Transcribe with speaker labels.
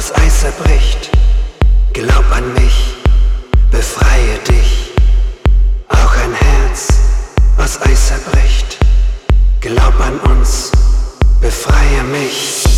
Speaker 1: was Eis zerbricht. Glaub an mich, befreie dich. Auch ein Herz, was Eis zerbricht. Glaub an uns, befreie mich.